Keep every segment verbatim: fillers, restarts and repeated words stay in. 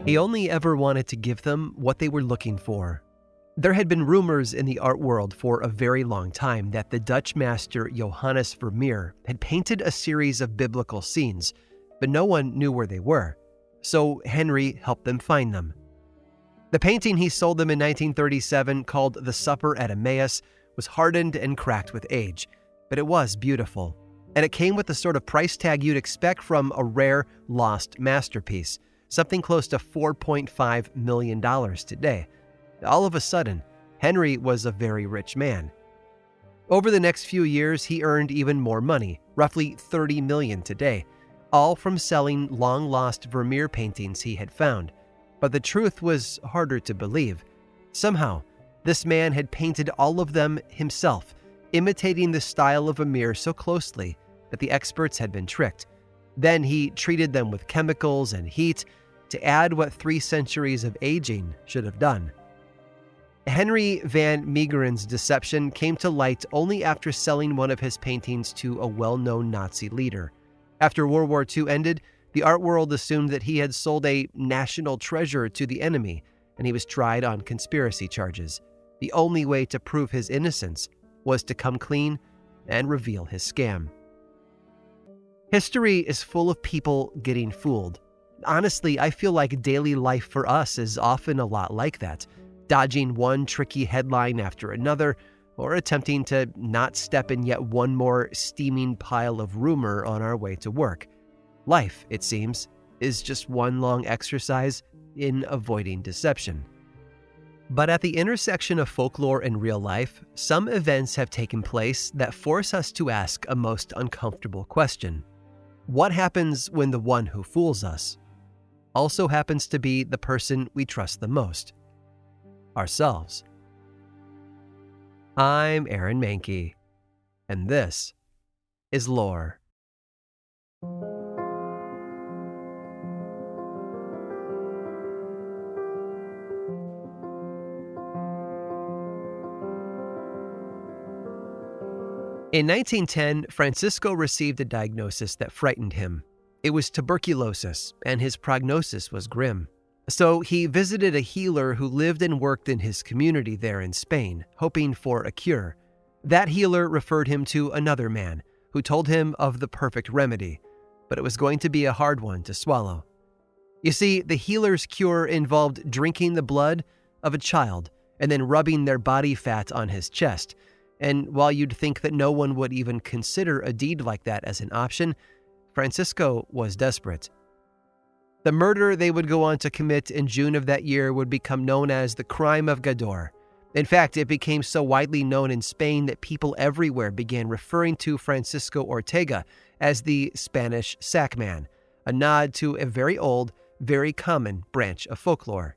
He only ever wanted to give them what they were looking for. There had been rumors in the art world for a very long time that the Dutch master Johannes Vermeer had painted a series of biblical scenes, but no one knew where they were, so Henry helped them find them. The painting he sold them in nineteen thirty-seven, called The Supper at Emmaus, was hardened and cracked with age, but it was beautiful, and it came with the sort of price tag you'd expect from a rare, lost masterpiece, something close to four point five million dollars today. All of a sudden, Henry was a very rich man. Over the next few years, he earned even more money, roughly thirty million dollars today, all from selling long-lost Vermeer paintings he had found. But the truth was harder to believe. Somehow, this man had painted all of them himself, imitating the style of Vermeer so closely that the experts had been tricked. Then he treated them with chemicals and heat to add what three centuries of aging should have done. Henry van Meegeren's deception came to light only after selling one of his paintings to a well-known Nazi leader. After World War Two ended, the art world assumed that he had sold a national treasure to the enemy, and he was tried on conspiracy charges. The only way to prove his innocence was to come clean and reveal his scam. History is full of people getting fooled. Honestly, I feel like daily life for us is often a lot like that, dodging one tricky headline after another, or attempting to not step in yet one more steaming pile of rumor on our way to work. Life, it seems, is just one long exercise in avoiding deception. But at the intersection of folklore and real life, some events have taken place that force us to ask a most uncomfortable question. What happens when the one who fools us also happens to be the person we trust the most? Ourselves. I'm Aaron Mahnke, and this is Lore. In nineteen ten, Francisco received a diagnosis that frightened him. It was tuberculosis, and his prognosis was grim. So he visited a healer who lived and worked in his community there in Spain, hoping for a cure. That healer referred him to another man, who told him of the perfect remedy, but it was going to be a hard one to swallow. You see, the healer's cure involved drinking the blood of a child and then rubbing their body fat on his chest. And while you'd think that no one would even consider a deed like that as an option, Francisco was desperate. The murder they would go on to commit in June of that year would become known as the Crime of Gador. In fact, it became so widely known in Spain that people everywhere began referring to Francisco Ortega as the Spanish Sackman, a nod to a very old, very common branch of folklore.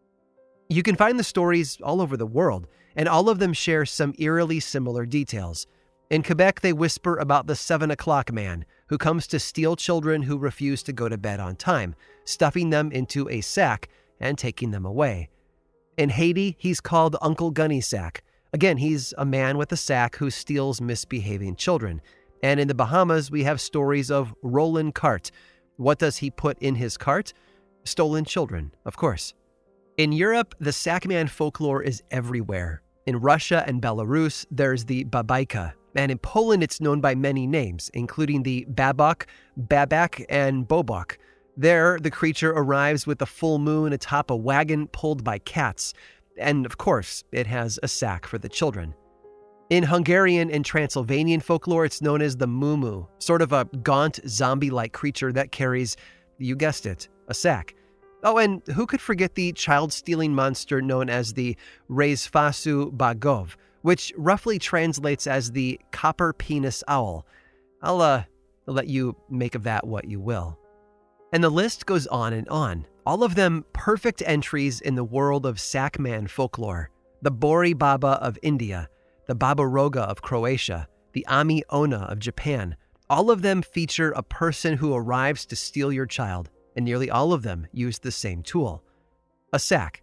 You can find the stories all over the world, and all of them share some eerily similar details. In Quebec, they whisper about the seven o'clock man, who comes to steal children who refuse to go to bed on time, stuffing them into a sack and taking them away. In Haiti, he's called Uncle Gunny Sack. Again, he's a man with a sack who steals misbehaving children. And in the Bahamas, we have stories of Roland Cart. What does he put in his cart? Stolen children, of course. In Europe, the Sackman folklore is everywhere. In Russia and Belarus, there's the Babaika, and in Poland it's known by many names, including the Babok, Babak, and Bobok. There, the creature arrives with the full moon atop a wagon pulled by cats, and of course, it has a sack for the children. In Hungarian and Transylvanian folklore, it's known as the Mumu, sort of a gaunt, zombie-like creature that carries, you guessed it, a sack. Oh, and who could forget the child-stealing monster known as the Rezfasu Bagov, which roughly translates as the copper penis owl. I'll, uh, let you make of that what you will. And the list goes on and on, all of them perfect entries in the world of Sackman folklore. The Bori Baba of India, the Baba Roga of Croatia, the Ami Ona of Japan. All of them feature a person who arrives to steal your child, and nearly all of them use the same tool, a sack.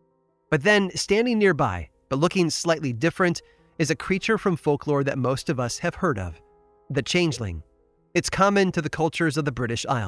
But then, standing nearby, but looking slightly different, is a creature from folklore that most of us have heard of, the changeling. It's common to the cultures of the British Isles,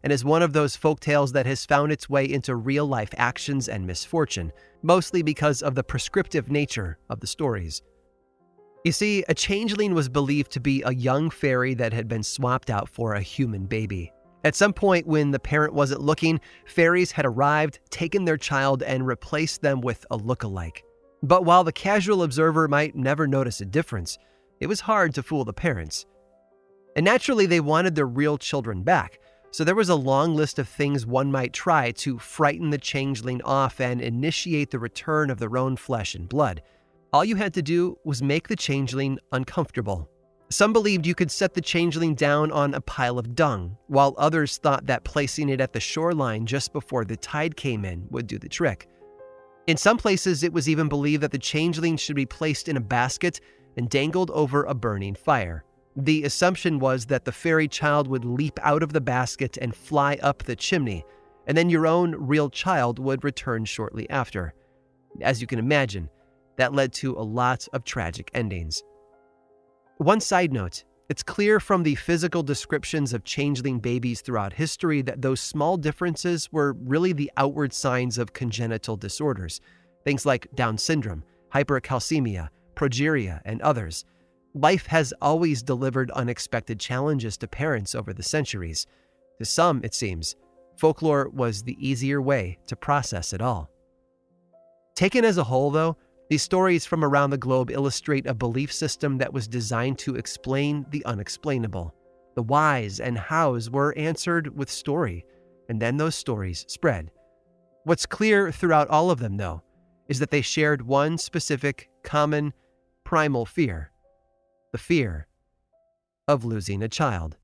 and is one of those folktales that has found its way into real-life actions and misfortune, mostly because of the prescriptive nature of the stories. You see, a changeling was believed to be a young fairy that had been swapped out for a human baby. At some point when the parent wasn't looking, fairies had arrived, taken their child, and replaced them with a look-alike. But while the casual observer might never notice a difference, it was hard to fool the parents. And naturally, they wanted their real children back, so there was a long list of things one might try to frighten the changeling off and initiate the return of their own flesh and blood. All you had to do was make the changeling uncomfortable. Some believed you could set the changeling down on a pile of dung, while others thought that placing it at the shoreline just before the tide came in would do the trick. In some places, it was even believed that the changeling should be placed in a basket and dangled over a burning fire. The assumption was that the fairy child would leap out of the basket and fly up the chimney, and then your own real child would return shortly after. As you can imagine, that led to a lot of tragic endings. One side note, it's clear from the physical descriptions of changeling babies throughout history that those small differences were really the outward signs of congenital disorders, things like Down syndrome, hypercalcemia, progeria, and others. Life has always delivered unexpected challenges to parents over the centuries. To some, it seems, folklore was the easier way to process it all. Taken as a whole, though, these stories from around the globe illustrate a belief system that was designed to explain the unexplainable. The whys and hows were answered with story, and then those stories spread. What's clear throughout all of them, though, is that they shared one specific, common, primal fear: the fear of losing a child.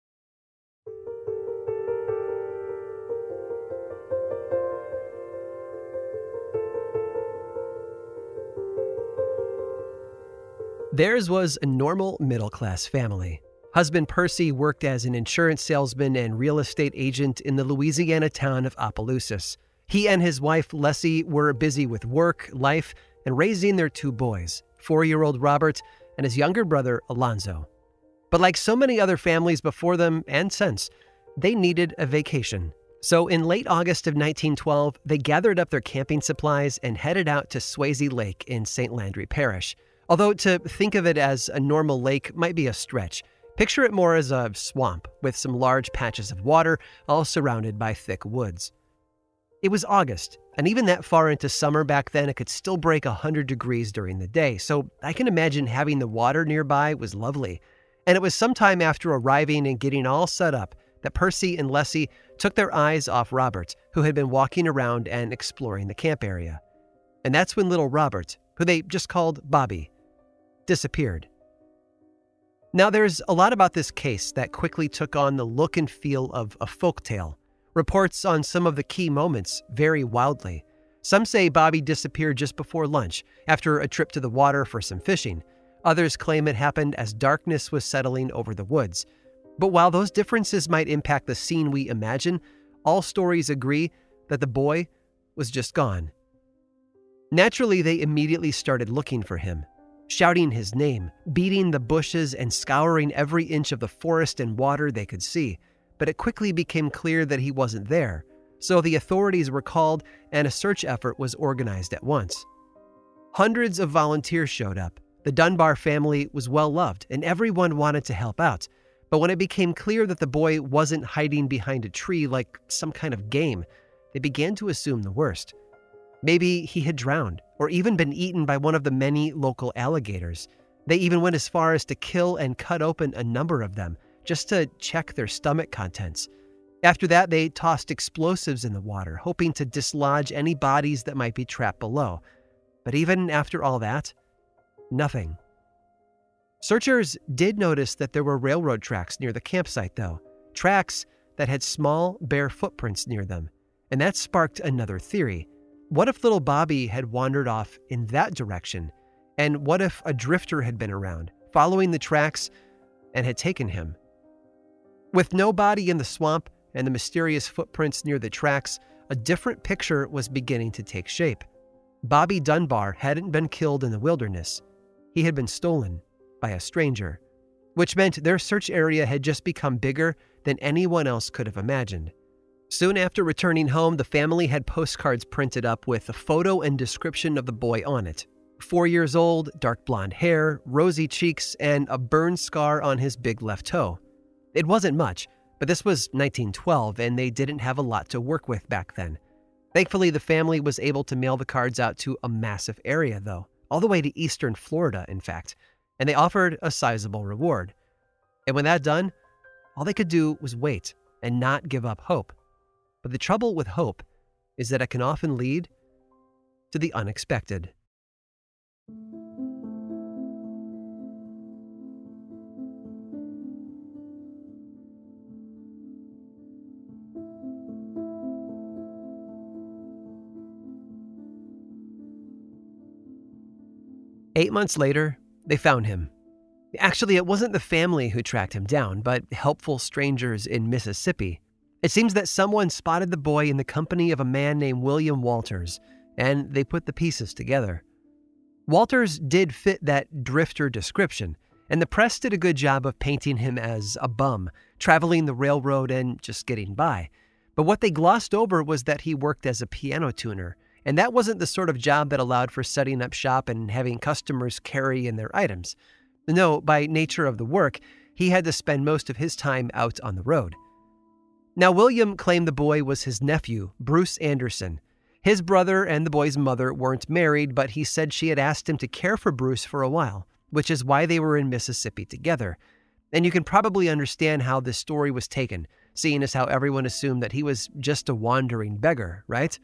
Theirs was a normal middle-class family. Husband Percy worked as an insurance salesman and real estate agent in the Louisiana town of Opelousas. He and his wife Leslie were busy with work, life, and raising their two boys, four-year-old Robert and his younger brother Alonzo. But like so many other families before them and since, they needed a vacation. So in late August of nineteen twelve, they gathered up their camping supplies and headed out to Swayze Lake in Saint Landry Parish. Although to think of it as a normal lake might be a stretch, picture it more as a swamp with some large patches of water, all surrounded by thick woods. It was August, and even that far into summer back then, it could still break one hundred degrees during the day, so I can imagine having the water nearby was lovely. And it was sometime after arriving and getting all set up that Percy and Leslie took their eyes off Robert, who had been walking around and exploring the camp area. And that's when little Robert, who they just called Bobby, disappeared. Now, there's a lot about this case that quickly took on the look and feel of a folktale. Reports on some of the key moments vary wildly. Some say Bobby disappeared just before lunch, after a trip to the water for some fishing. Others claim it happened as darkness was settling over the woods. But while those differences might impact the scene we imagine, all stories agree that the boy was just gone. Naturally, they immediately started looking for him, shouting his name, beating the bushes, and scouring every inch of the forest and water they could see. But it quickly became clear that he wasn't there, so the authorities were called and a search effort was organized at once. Hundreds of volunteers showed up. The Dunbar family was well loved, and everyone wanted to help out. But when it became clear that the boy wasn't hiding behind a tree like some kind of game, they began to assume the worst. Maybe he had drowned, or even been eaten by one of the many local alligators. They even went as far as to kill and cut open a number of them, just to check their stomach contents. After that, they tossed explosives in the water, hoping to dislodge any bodies that might be trapped below. But even after all that, nothing. Searchers did notice that there were railroad tracks near the campsite, though. Tracks that had small, bare footprints near them. And that sparked another theory. What if little Bobby had wandered off in that direction? And what if a drifter had been around, following the tracks, and had taken him? With no body in the swamp and the mysterious footprints near the tracks, a different picture was beginning to take shape. Bobby Dunbar hadn't been killed in the wilderness. He had been stolen by a stranger, which meant their search area had just become bigger than anyone else could have imagined. Soon after returning home, the family had postcards printed up with a photo and description of the boy on it. Four years old, dark blonde hair, rosy cheeks, and a burn scar on his big left toe. It wasn't much, but this was nineteen twelve, and they didn't have a lot to work with back then. Thankfully, the family was able to mail the cards out to a massive area, though, all the way to eastern Florida, in fact, and they offered a sizable reward. And when that done, all they could do was wait and not give up hope. But the trouble with hope is that it can often lead to the unexpected. Eight months later, they found him. Actually, it wasn't the family who tracked him down, but helpful strangers in Mississippi. It seems that someone spotted the boy in the company of a man named William Walters, and they put the pieces together. Walters did fit that drifter description, and the press did a good job of painting him as a bum, traveling the railroad and just getting by. But what they glossed over was that he worked as a piano tuner, and that wasn't the sort of job that allowed for setting up shop and having customers carry in their items. No, by nature of the work, he had to spend most of his time out on the road. Now, William claimed the boy was his nephew, Bruce Anderson. His brother and the boy's mother weren't married, but he said she had asked him to care for Bruce for a while, which is why they were in Mississippi together. And you can probably understand how this story was taken, seeing as how everyone assumed that he was just a wandering beggar, right?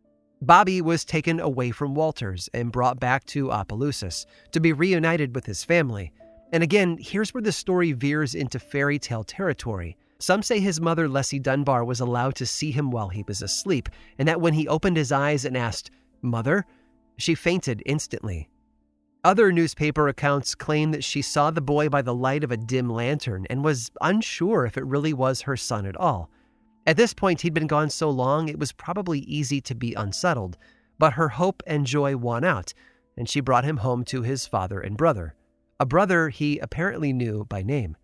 Bobby was taken away from Walters and brought back to Opelousas to be reunited with his family. And again, here's where the story veers into fairy tale territory. Some say his mother, Leslie Dunbar, was allowed to see him while he was asleep, and that when he opened his eyes and asked, "Mother?" she fainted instantly. Other newspaper accounts claim that she saw the boy by the light of a dim lantern and was unsure if it really was her son at all. At this point, he'd been gone so long, it was probably easy to be unsettled, but her hope and joy won out, and she brought him home to his father and brother, a brother he apparently knew by name.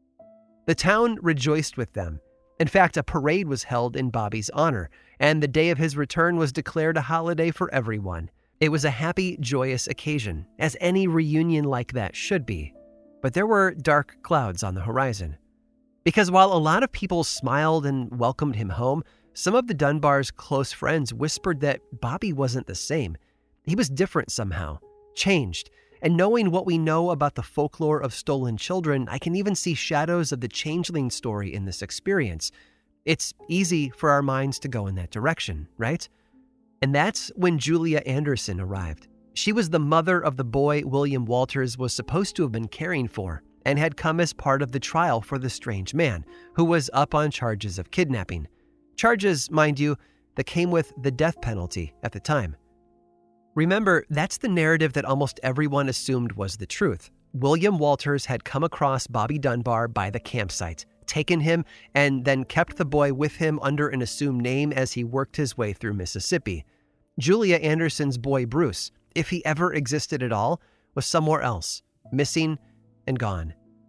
The town rejoiced with them. In fact, a parade was held in Bobby's honor, and the day of his return was declared a holiday for everyone. It was a happy, joyous occasion, as any reunion like that should be. But there were dark clouds on the horizon. Because while a lot of people smiled and welcomed him home, some of the Dunbars' close friends whispered that Bobby wasn't the same. He was different somehow, changed. And knowing what we know about the folklore of stolen children, I can even see shadows of the changeling story in this experience. It's easy for our minds to go in that direction, right? And that's when Julia Anderson arrived. She was the mother of the boy William Walters was supposed to have been caring for, and had come as part of the trial for the strange man, who was up on charges of kidnapping. Charges, mind you, that came with the death penalty at the time. Remember, that's the narrative that almost everyone assumed was the truth. William Walters had come across Bobby Dunbar by the campsite, taken him, and then kept the boy with him under an assumed name as he worked his way through Mississippi. Julia Anderson's boy Bruce, if he ever existed at all, was somewhere else, missing and gone.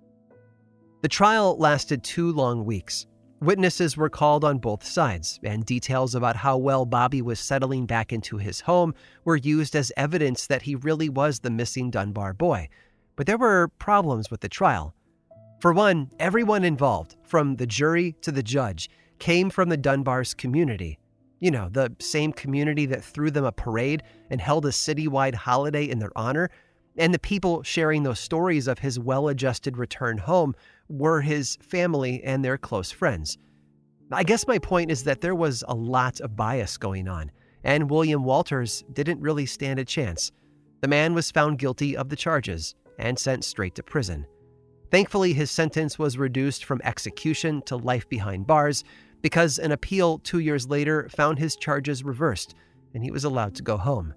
The trial lasted two long weeks. Witnesses were called on both sides, and details about how well Bobby was settling back into his home were used as evidence that he really was the missing Dunbar boy. But there were problems with the trial. For one, everyone involved, from the jury to the judge, came from the Dunbar's community. You know, the same community that threw them a parade and held a citywide holiday in their honor. And the people sharing those stories of his well-adjusted return home were his family and their close friends. I guess my point is that there was a lot of bias going on, and William Walters didn't really stand a chance. The man was found guilty of the charges and sent straight to prison. Thankfully, his sentence was reduced from execution to life behind bars because an appeal two years later found his charges reversed, and he was allowed to go home.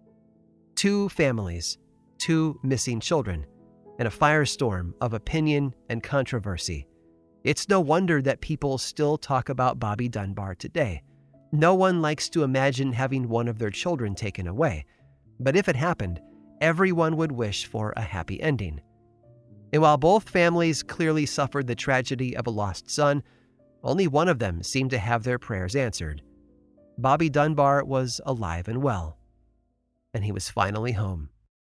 Two families, two missing children, and a firestorm of opinion and controversy. It's no wonder that people still talk about Bobby Dunbar today. No one likes to imagine having one of their children taken away, but if it happened, everyone would wish for a happy ending. And while both families clearly suffered the tragedy of a lost son, only one of them seemed to have their prayers answered. Bobby Dunbar was alive and well, and he was finally home.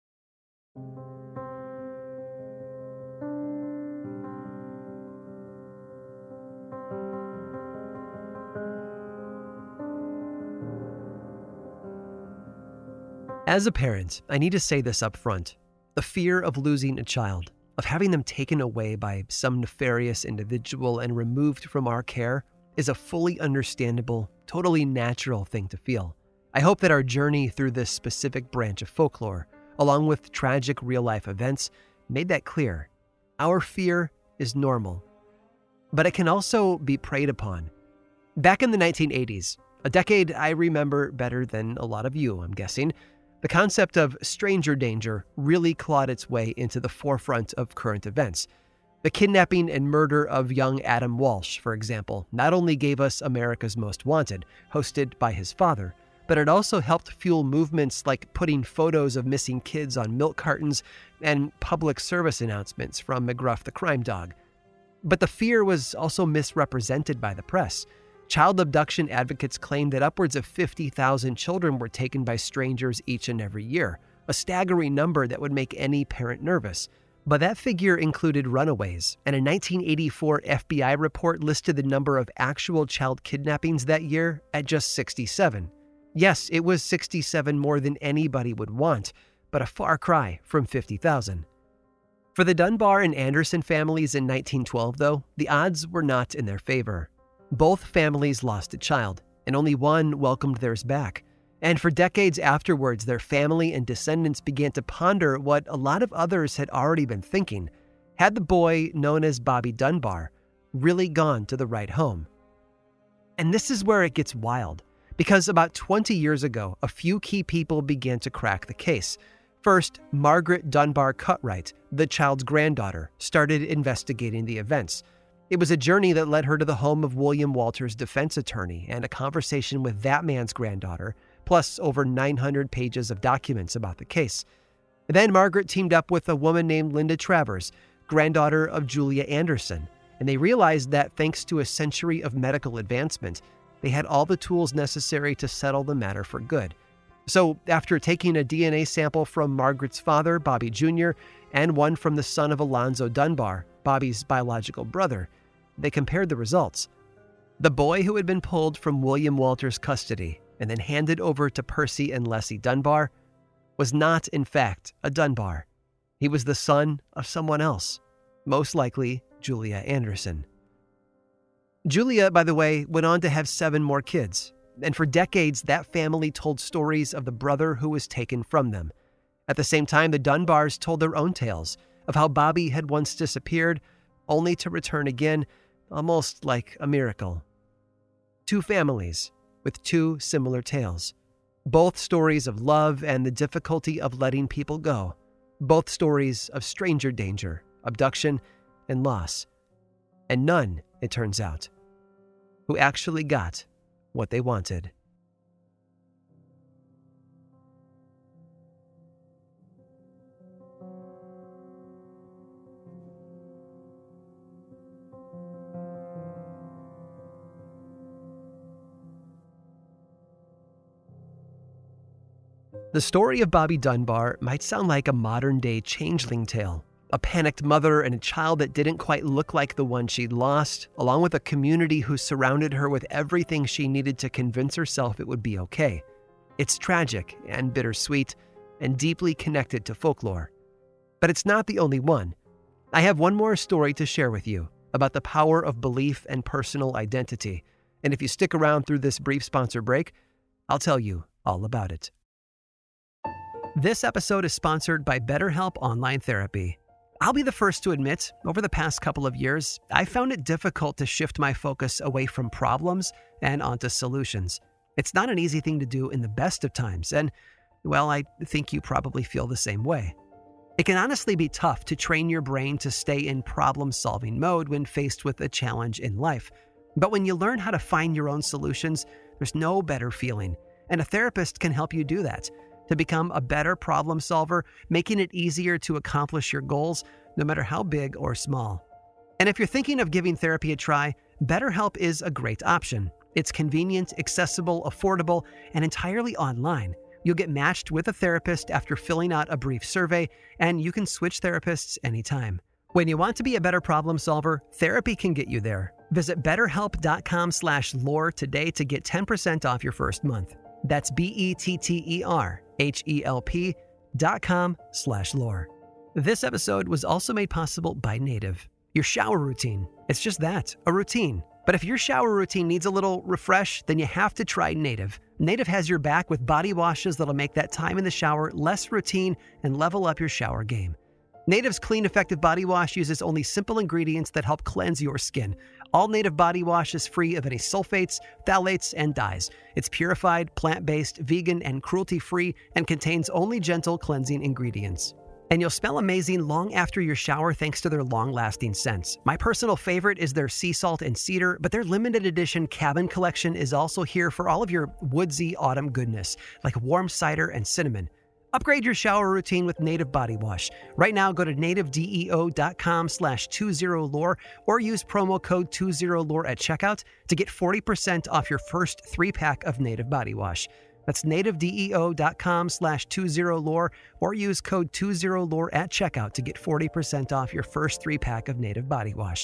As a parent, I need to say this up front. The fear of losing a child, of having them taken away by some nefarious individual and removed from our care, is a fully understandable, totally natural thing to feel. I hope that our journey through this specific branch of folklore, along with tragic real-life events, made that clear. Our fear is normal, but it can also be preyed upon. Back in the nineteen eighties, a decade I remember better than a lot of you, I'm guessing, the concept of stranger danger really clawed its way into the forefront of current events. The kidnapping and murder of young Adam Walsh, for example, not only gave us America's Most Wanted, hosted by his father, but it also helped fuel movements like putting photos of missing kids on milk cartons and public service announcements from McGruff the crime dog. But the fear was also misrepresented by the press. Child abduction advocates claimed that upwards of fifty thousand children were taken by strangers each and every year, a staggering number that would make any parent nervous. But that figure included runaways, and a nineteen eighty-four F B I report listed the number of actual child kidnappings that year at just sixty-seven. Yes, it was sixty-seven more than anybody would want, but a far cry from fifty thousand. For the Dunbar and Anderson families in nineteen twelve, though, the odds were not in their favor. Both families lost a child, and only one welcomed theirs back. And for decades afterwards, their family and descendants began to ponder what a lot of others had already been thinking. Had the boy, known as Bobby Dunbar, really gone to the right home? And this is where it gets wild, because about twenty years ago, a few key people began to crack the case. First, Margaret Dunbar Cutright, the child's granddaughter, started investigating the events. It was a journey that led her to the home of William Walter's defense attorney and a conversation with that man's granddaughter, plus over nine hundred pages of documents about the case. Then Margaret teamed up with a woman named Linda Travers, granddaughter of Julia Anderson, and they realized that thanks to a century of medical advancement, they had all the tools necessary to settle the matter for good. So after taking a D N A sample from Margaret's father, Bobby Junior, and one from the son of Alonzo Dunbar, Bobby's biological brother, they compared the results. The boy who had been pulled from William Walter's custody and then handed over to Percy and Leslie Dunbar was not, in fact, a Dunbar. He was the son of someone else, most likely Julia Anderson. Julia, by the way, went on to have seven more kids, and for decades that family told stories of the brother who was taken from them. At the same time, the Dunbars told their own tales of how Bobby had once disappeared, only to return again, almost like a miracle. Two families with two similar tales. Both stories of love and the difficulty of letting people go. Both stories of stranger danger, abduction, and loss. And none, it turns out, who actually got what they wanted. The story of Bobby Dunbar might sound like a modern-day changeling tale. A panicked mother and a child that didn't quite look like the one she'd lost, along with a community who surrounded her with everything she needed to convince herself it would be okay. It's tragic and bittersweet and deeply connected to folklore. But it's not the only one. I have one more story to share with you about the power of belief and personal identity. And if you stick around through this brief sponsor break, I'll tell you all about it. This episode is sponsored by BetterHelp Online Therapy. I'll be the first to admit, over the past couple of years, I found it difficult to shift my focus away from problems and onto solutions. It's not an easy thing to do in the best of times, and, well, I think you probably feel the same way. It can honestly be tough to train your brain to stay in problem-solving mode when faced with a challenge in life. But when you learn how to find your own solutions, there's no better feeling, and a therapist can help you do that. To become a better problem solver, making it easier to accomplish your goals, no matter how big or small. And if you're thinking of giving therapy a try, BetterHelp is a great option. It's convenient, accessible, affordable, and entirely online. You'll get matched with a therapist after filling out a brief survey, and you can switch therapists anytime. When you want to be a better problem solver, therapy can get you there. Visit betterhelp.com slash lore today to get ten percent off your first month. That's B-E-T-T-E-R-H-E-L-P dot com slash lore. This episode was also made possible by Native. Your shower routine. It's just that, a routine. But if your shower routine needs a little refresh, then you have to try Native. Native has your back with body washes that'll make that time in the shower less routine and level up your shower game. Native's Clean Effective Body Wash uses only simple ingredients that help cleanse your skin. All Native body wash is free of any sulfates, phthalates, and dyes. It's purified, plant-based, vegan, and cruelty-free, and contains only gentle cleansing ingredients. And you'll smell amazing long after your shower thanks to their long-lasting scents. My personal favorite is their sea salt and cedar, but their limited edition cabin collection is also here for all of your woodsy autumn goodness, like warm cider and cinnamon. Upgrade your shower routine with Native Body Wash. Right now, go to nativedeo.com slash 20lore or use promo code 20lore at checkout to get forty percent off your first three-pack of Native Body Wash. That's nativedeo.com slash 20lore or use code 20lore at checkout to get forty percent off your first three-pack of Native Body Wash.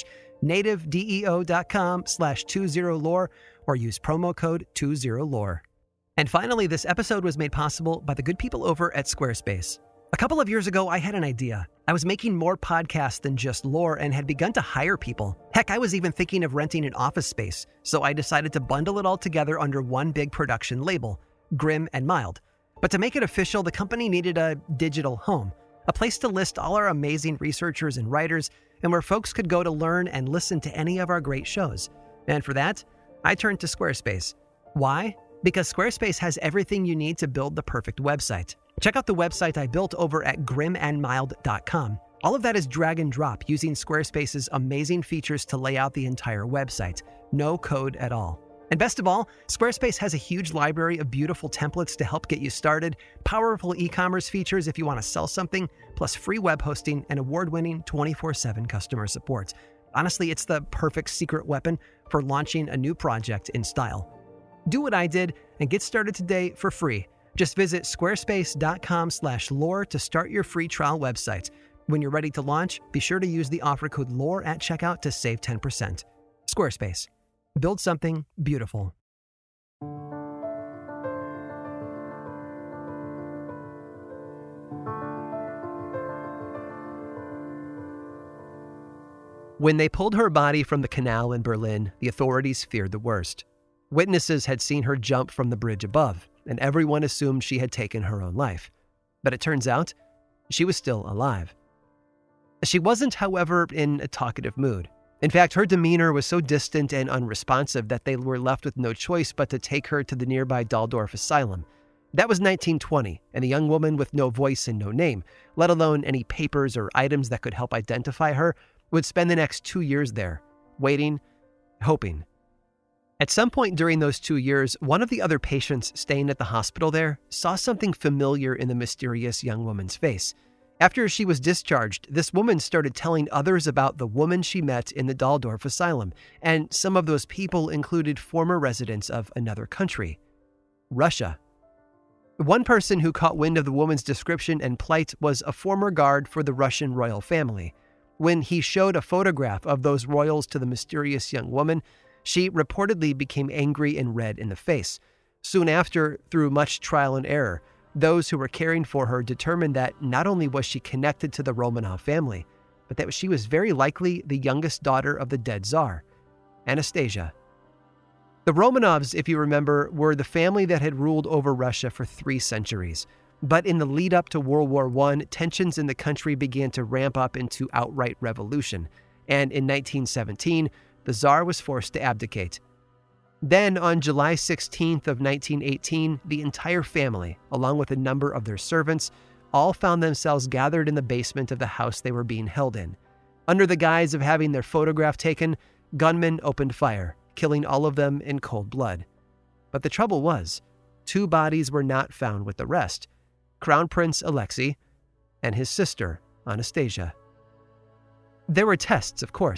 nativedeo.com slash 20lore or use promo code 20lore. And finally, this episode was made possible by the good people over at Squarespace. A couple of years ago, I had an idea. I was making more podcasts than just lore and had begun to hire people. Heck, I was even thinking of renting an office space, so I decided to bundle it all together under one big production label, Grim and Mild. But to make it official, the company needed a digital home, a place to list all our amazing researchers and writers, and where folks could go to learn and listen to any of our great shows. And for that, I turned to Squarespace. Why? Because Squarespace has everything you need to build the perfect website. Check out the website I built over at grim and mild dot com. All of that is drag and drop using Squarespace's amazing features to lay out the entire website. No code at all. And best of all, Squarespace has a huge library of beautiful templates to help get you started, powerful e-commerce features if you want to sell something, plus free web hosting and award-winning twenty-four seven customer support. Honestly, it's the perfect secret weapon for launching a new project in style. Do what I did and get started today for free. Just visit squarespace.com slash lore to start your free trial website. When you're ready to launch, be sure to use the offer code lore at checkout to save ten percent. Squarespace. Build something beautiful. When they pulled her body from the canal in Berlin, the authorities feared the worst. Witnesses had seen her jump from the bridge above, and everyone assumed she had taken her own life. But it turns out, she was still alive. She wasn't, however, in a talkative mood. In fact, her demeanor was so distant and unresponsive that they were left with no choice but to take her to the nearby Dalldorf Asylum. That was nineteen twenty, and a young woman with no voice and no name, let alone any papers or items that could help identify her, would spend the next two years there, waiting, hoping. At some point during those two years, one of the other patients staying at the hospital there saw something familiar in the mysterious young woman's face. After she was discharged, this woman started telling others about the woman she met in the Dalldorf Asylum, and some of those people included former residents of another country, Russia. One person who caught wind of the woman's description and plight was a former guard for the Russian royal family. When he showed a photograph of those royals to the mysterious young woman, she reportedly became angry and red in the face. Soon after, through much trial and error, those who were caring for her determined that not only was she connected to the Romanov family, but that she was very likely the youngest daughter of the dead Tsar, Anastasia. The Romanovs, if you remember, were the family that had ruled over Russia for three centuries. But in the lead up to World War One, tensions in the country began to ramp up into outright revolution. And in nineteen seventeen, the Tsar was forced to abdicate. Then, on July sixteenth of nineteen eighteen, the entire family, along with a number of their servants, all found themselves gathered in the basement of the house they were being held in. Under the guise of having their photograph taken, gunmen opened fire, killing all of them in cold blood. But the trouble was, two bodies were not found with the rest: Crown Prince Alexei and his sister, Anastasia. There were tests, of course.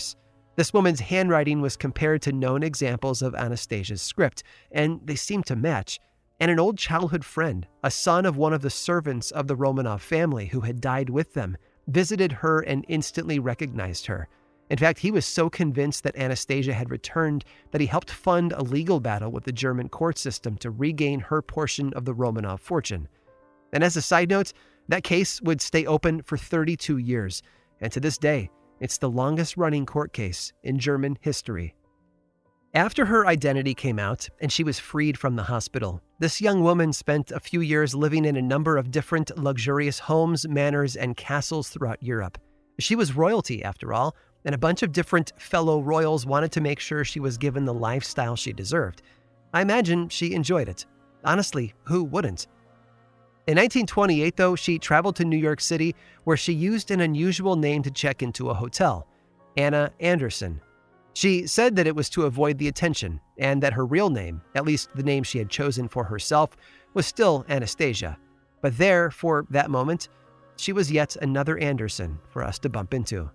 This woman's handwriting was compared to known examples of Anastasia's script, and they seemed to match. And an old childhood friend, a son of one of the servants of the Romanov family who had died with them, visited her and instantly recognized her. In fact, he was so convinced that Anastasia had returned that he helped fund a legal battle with the German court system to regain her portion of the Romanov fortune. And as a side note, that case would stay open for thirty-two years, and to this day, it's the longest-running court case in German history. After her identity came out and she was freed from the hospital, this young woman spent a few years living in a number of different luxurious homes, manors, and castles throughout Europe. She was royalty, after all, and a bunch of different fellow royals wanted to make sure she was given the lifestyle she deserved. I imagine she enjoyed it. Honestly, who wouldn't? In nineteen twenty-eight, though, she traveled to New York City, where she used an unusual name to check into a hotel, Anna Anderson. She said that it was to avoid the attention, and that her real name, at least the name she had chosen for herself, was still Anastasia. But there, for that moment, she was yet another Anderson for us to bump into.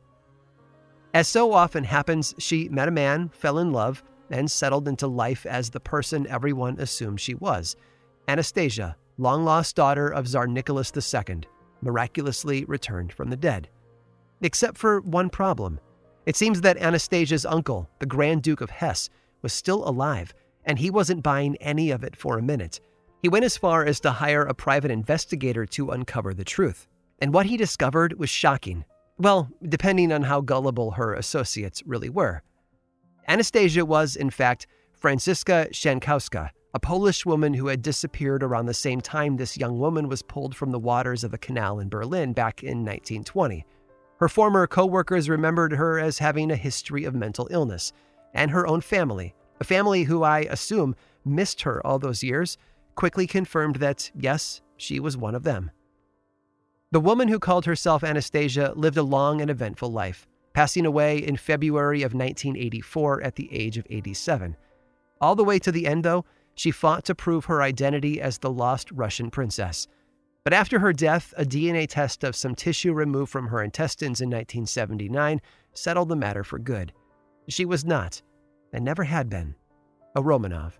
As so often happens, she met a man, fell in love, and settled into life as the person everyone assumed she was. Anastasia, long-lost daughter of Tsar Nicholas the Second, miraculously returned from the dead. Except for one problem. It seems that Anastasia's uncle, the Grand Duke of Hesse, was still alive, and he wasn't buying any of it for a minute. He went as far as to hire a private investigator to uncover the truth. And what he discovered was shocking. Well, depending on how gullible her associates really were. Anastasia was, in fact, Franziska Szankowska, a Polish woman who had disappeared around the same time this young woman was pulled from the waters of a canal in Berlin back in nineteen twenty. Her former co-workers remembered her as having a history of mental illness, and her own family, a family who I assume missed her all those years, quickly confirmed that, yes, she was one of them. The woman who called herself Anastasia lived a long and eventful life, passing away in February of nineteen eighty-four at the age of eighty-seven. All the way to the end, though, she fought to prove her identity as the lost Russian princess. But after her death, a D N A test of some tissue removed from her intestines in nineteen seventy-nine settled the matter for good. She was not, and never had been, a Romanov.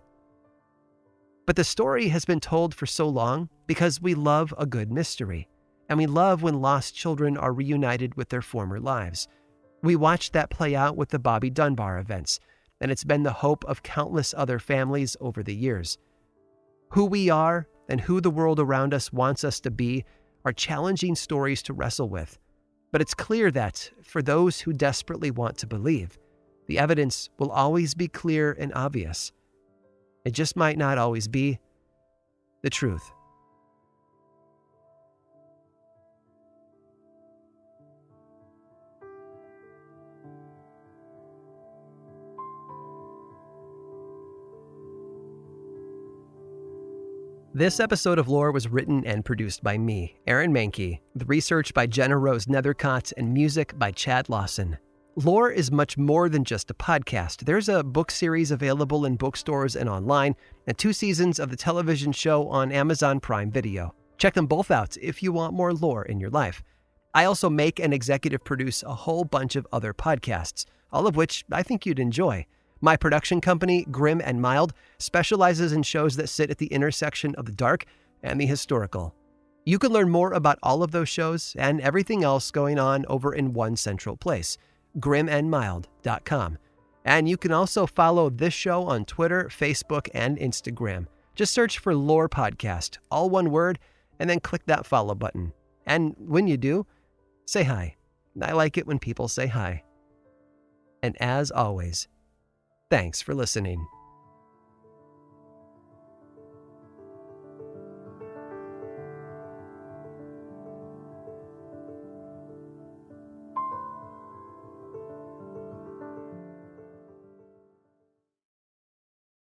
But the story has been told for so long because we love a good mystery, and we love when lost children are reunited with their former lives. We watched that play out with the Bobby Dunbar events, and it's been the hope of countless other families over the years. Who we are and who the world around us wants us to be are challenging stories to wrestle with. But it's clear that, for those who desperately want to believe, the evidence will always be clear and obvious. It just might not always be the truth. This episode of Lore was written and produced by me, Aaron Mahnke, with research by Jenna Rose Nethercott and music by Chad Lawson. Lore is much more than just a podcast. There's a book series available in bookstores and online, and two seasons of the television show on Amazon Prime Video. Check them both out if you want more lore in your life. I also make and executive produce a whole bunch of other podcasts, all of which I think you'd enjoy. My production company, Grim and Mild, specializes in shows that sit at the intersection of the dark and the historical. You can learn more about all of those shows and everything else going on over in one central place, grim and mild dot com. And you can also follow this show on Twitter, Facebook, and Instagram. Just search for Lore Podcast, all one word, and then click that follow button. And when you do, say hi. I like it when people say hi. And as always, thanks for listening.